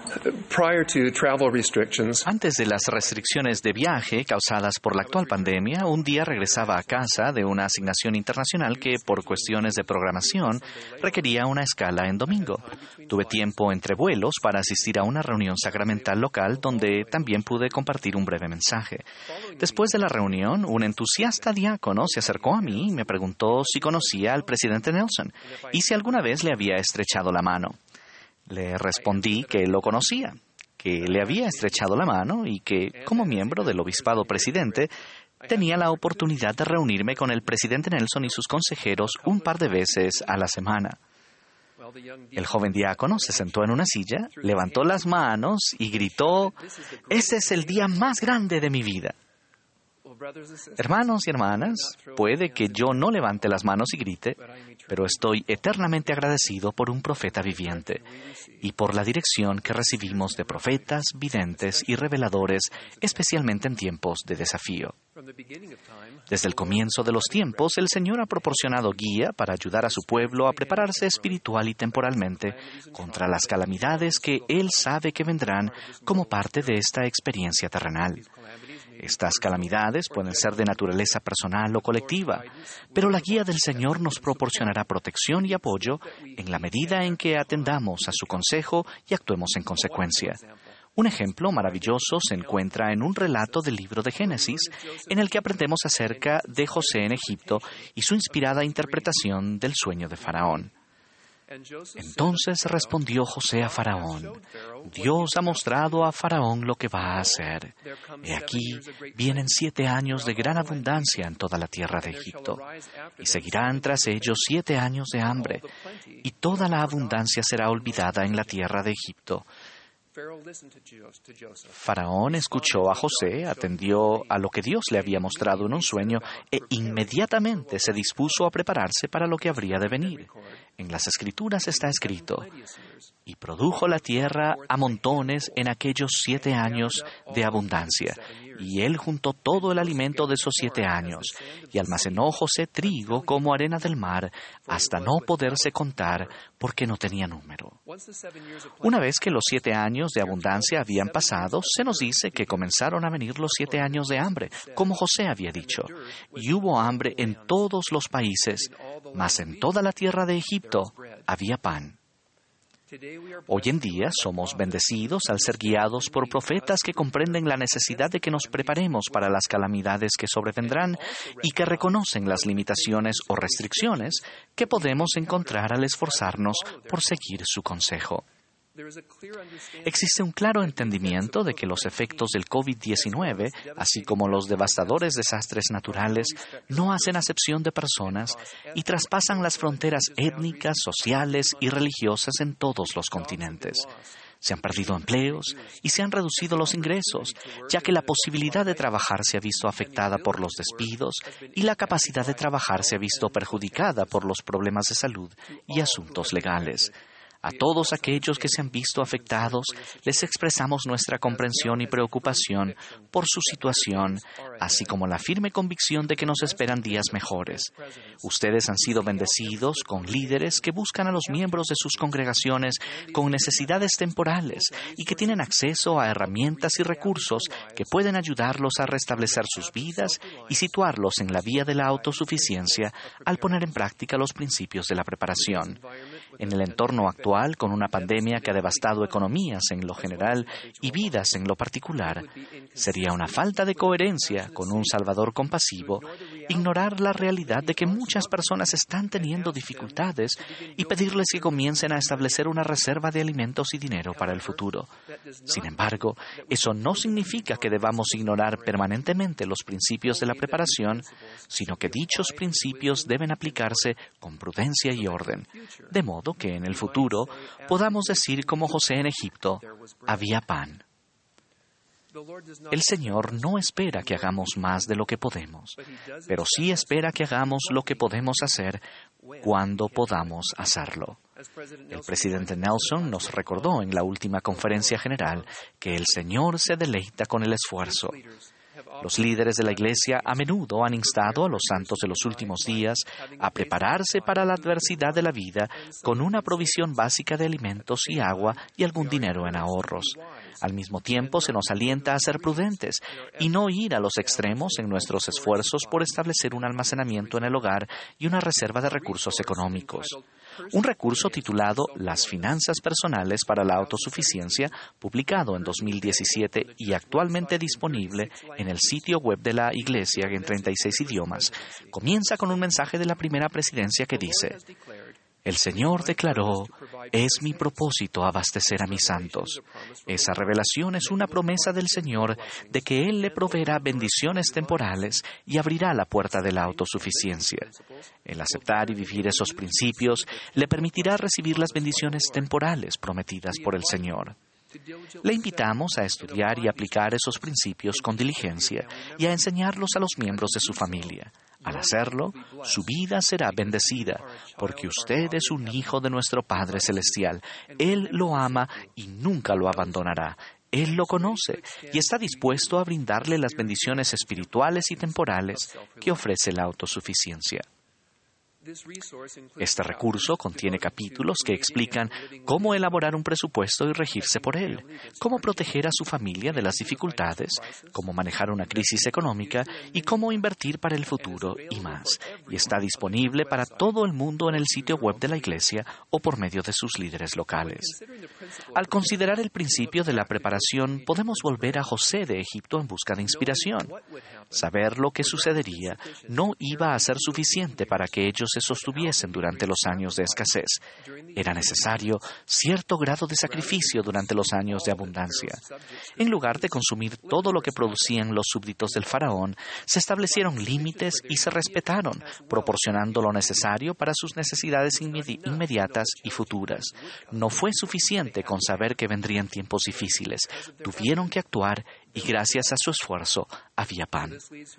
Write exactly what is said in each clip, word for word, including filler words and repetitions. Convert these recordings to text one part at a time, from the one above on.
Prior to travel restrictions, Antes de las restricciones de viaje causadas por la actual pandemia, un día regresaba a casa de una asignación internacional que, por cuestiones de programación, requería una escala en domingo. Tuve tiempo entre vuelos para asistir a una reunión sacramental local donde también pude compartir un breve mensaje. Después de la reunión, un entusiasta diácono se acercó a mí y me preguntó si conocía al presidente Nelson y si alguna vez le había estrechado la mano. Le respondí que lo conocía, que le había estrechado la mano y que, como miembro del obispado presidente, tenía la oportunidad de reunirme con el presidente Nelson y sus consejeros un par de veces a la semana. El joven diácono se sentó en una silla, levantó las manos y gritó: «Ese es el día más grande de mi vida». Hermanos y hermanas, puede que yo no levante las manos y grite, pero estoy eternamente agradecido por un profeta viviente y por la dirección que recibimos de profetas, videntes y reveladores, especialmente en tiempos de desafío. Desde el comienzo de los tiempos, el Señor ha proporcionado guía para ayudar a su pueblo a prepararse espiritual y temporalmente contra las calamidades que Él sabe que vendrán como parte de esta experiencia terrenal. Estas calamidades pueden ser de naturaleza personal o colectiva, pero la guía del Señor nos proporcionará protección y apoyo en la medida en que atendamos a su consejo y actuemos en consecuencia. Un ejemplo maravilloso se encuentra en un relato del libro de Génesis, en el que aprendemos acerca de José en Egipto y su inspirada interpretación del sueño de Faraón. Entonces respondió José a Faraón: «Dios ha mostrado a Faraón lo que va a hacer. He aquí, vienen siete años de gran abundancia en toda la tierra de Egipto, y seguirán tras ellos siete años de hambre, y toda la abundancia será olvidada en la tierra de Egipto». Faraón escuchó a José, atendió a lo que Dios le había mostrado en un sueño e inmediatamente se dispuso a prepararse para lo que habría de venir. En las Escrituras está escrito: «Y produjo la tierra a montones en aquellos siete años de abundancia, y él juntó todo el alimento de esos siete años, y almacenó José trigo como arena del mar, hasta no poderse contar, porque no tenía número». Una vez que los siete años de abundancia habían pasado, se nos dice que comenzaron a venir los siete años de hambre, como José había dicho, y hubo hambre en todos los países, mas en toda la tierra de Egipto había pan. Hoy en día somos bendecidos al ser guiados por profetas que comprenden la necesidad de que nos preparemos para las calamidades que sobrevendrán y que reconocen las limitaciones o restricciones que podemos encontrar al esforzarnos por seguir su consejo. Existe un claro entendimiento de que los efectos del COVID diecinueve, así como los devastadores desastres naturales, no hacen acepción de personas y traspasan las fronteras étnicas, sociales y religiosas en todos los continentes. Se han perdido empleos y se han reducido los ingresos, ya que la posibilidad de trabajar se ha visto afectada por los despidos y la capacidad de trabajar se ha visto perjudicada por los problemas de salud y asuntos legales. A todos aquellos que se han visto afectados, les expresamos nuestra comprensión y preocupación por su situación, así como la firme convicción de que nos esperan días mejores. Ustedes han sido bendecidos con líderes que buscan a los miembros de sus congregaciones con necesidades temporales y que tienen acceso a herramientas y recursos que pueden ayudarlos a restablecer sus vidas y situarlos en la vía de la autosuficiencia al poner en práctica los principios de la preparación. En el entorno actual, con una pandemia que ha devastado economías en lo general y vidas en lo particular, sería una falta de coherencia con un Salvador compasivo ignorar la realidad de que muchas personas están teniendo dificultades y pedirles que comiencen a establecer una reserva de alimentos y dinero para el futuro. Sin embargo, eso no significa que debamos ignorar permanentemente los principios de la preparación, sino que dichos principios deben aplicarse con prudencia y orden, de modo que en el futuro podamos decir como José en Egipto: había pan. El Señor no espera que hagamos más de lo que podemos, pero sí espera que hagamos lo que podemos hacer cuando podamos hacerlo. El presidente Nelson nos recordó en la última conferencia general que el Señor se deleita con el esfuerzo. Los líderes de la Iglesia a menudo han instado a los santos de los últimos días a prepararse para la adversidad de la vida con una provisión básica de alimentos y agua y algún dinero en ahorros. Al mismo tiempo, se nos alienta a ser prudentes y no ir a los extremos en nuestros esfuerzos por establecer un almacenamiento en el hogar y una reserva de recursos económicos. Un recurso titulado Las finanzas personales para la autosuficiencia, publicado en dos mil diecisiete y actualmente disponible en el sitio web de la Iglesia en treinta y seis idiomas, comienza con un mensaje de la primera presidencia que dice: El Señor declaró, es mi propósito abastecer a mis santos. Esa revelación es una promesa del Señor de que Él le proveerá bendiciones temporales y abrirá la puerta de la autosuficiencia. El aceptar y vivir esos principios le permitirá recibir las bendiciones temporales prometidas por el Señor. Le invitamos a estudiar y aplicar esos principios con diligencia y a enseñarlos a los miembros de su familia. Al hacerlo, su vida será bendecida, porque usted es un hijo de nuestro Padre Celestial. Él lo ama y nunca lo abandonará. Él lo conoce y está dispuesto a brindarle las bendiciones espirituales y temporales que ofrece la autosuficiencia. Este recurso contiene capítulos que explican cómo elaborar un presupuesto y regirse por él, cómo proteger a su familia de las dificultades, cómo manejar una crisis económica y cómo invertir para el futuro y más. Y está disponible para todo el mundo en el sitio web de la Iglesia o por medio de sus líderes locales. Al considerar el principio de la preparación, podemos volver a José de Egipto en busca de inspiración. Saber lo que sucedería no iba a ser suficiente para que ellos se sostuviesen durante los años de escasez. Era necesario cierto grado de sacrificio durante los años de abundancia. En lugar de consumir todo lo que producían los súbditos del faraón, se establecieron límites y se respetaron, proporcionando lo necesario para sus necesidades inmedi- inmediatas y futuras. No fue suficiente con saber que vendrían tiempos difíciles. Tuvieron que actuar y gracias a su esfuerzo había pan.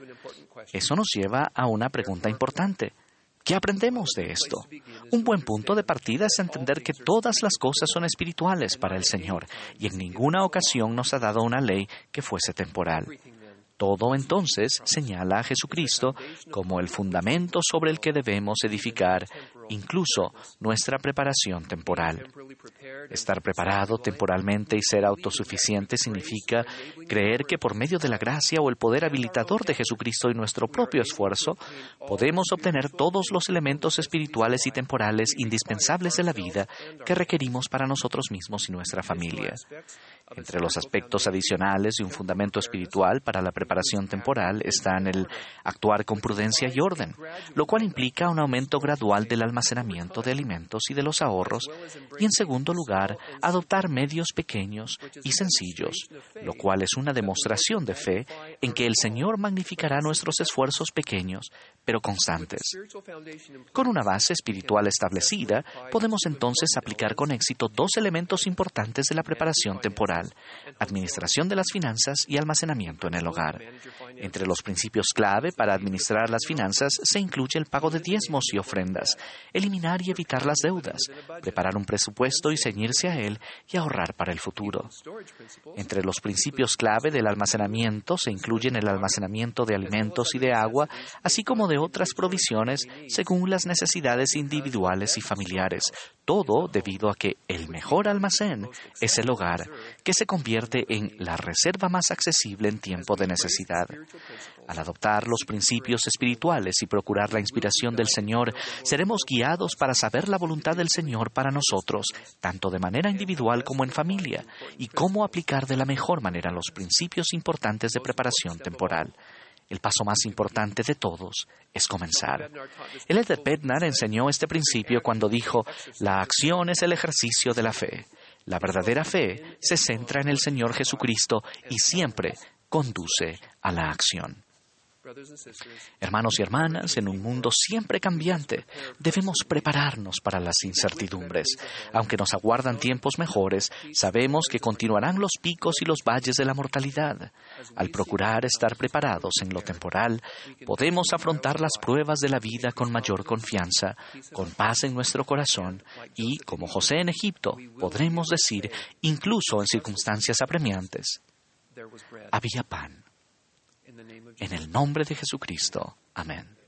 Eso nos lleva a una pregunta importante. ¿Qué aprendemos de esto? Un buen punto de partida es entender que todas las cosas son espirituales para el Señor y en ninguna ocasión nos ha dado una ley que fuese temporal. Todo entonces señala a Jesucristo como el fundamento sobre el que debemos edificar incluso nuestra preparación temporal. Estar preparado temporalmente y ser autosuficiente significa creer que por medio de la gracia o el poder habilitador de Jesucristo y nuestro propio esfuerzo, podemos obtener todos los elementos espirituales y temporales indispensables de la vida que requerimos para nosotros mismos y nuestra familia. Entre los aspectos adicionales de un fundamento espiritual para la preparación temporal están el actuar con prudencia y orden, lo cual implica un aumento gradual del almacenamiento de alimentos y de los ahorros, y en segundo lugar, adoptar medios pequeños y sencillos, lo cual es una demostración de fe en que el Señor magnificará nuestros esfuerzos pequeños, pero constantes. Con una base espiritual establecida, podemos entonces aplicar con éxito dos elementos importantes de la preparación temporal: administración de las finanzas y almacenamiento en el hogar. Entre los principios clave para administrar las finanzas se incluye el pago de diezmos y ofrendas, eliminar y evitar las deudas, preparar un presupuesto y ceñirse a él y ahorrar para el futuro. Entre los principios clave del almacenamiento se incluyen el almacenamiento de alimentos y de agua, así como de otras provisiones según las necesidades individuales y familiares, todo debido a que el mejor almacén es el hogar, que se convierte en la reserva más accesible en tiempo de necesidad. Al adoptar los principios espirituales y procurar la inspiración del Señor, seremos guiados para saber la voluntad del Señor para nosotros, tanto de manera individual como en familia, y cómo aplicar de la mejor manera los principios importantes de preparación temporal. El paso más importante de todos es comenzar. El Elder Bednar enseñó este principio cuando dijo: la acción es el ejercicio de la fe. La verdadera fe se centra en el Señor Jesucristo y siempre conduce a la acción. Hermanos y hermanas, en un mundo siempre cambiante, debemos prepararnos para las incertidumbres. Aunque nos aguardan tiempos mejores, sabemos que continuarán los picos y los valles de la mortalidad. Al procurar estar preparados en lo temporal, podemos afrontar las pruebas de la vida con mayor confianza, con paz en nuestro corazón y, como José en Egipto, podremos decir, incluso en circunstancias apremiantes: había pan. En el nombre de Jesucristo. Amén.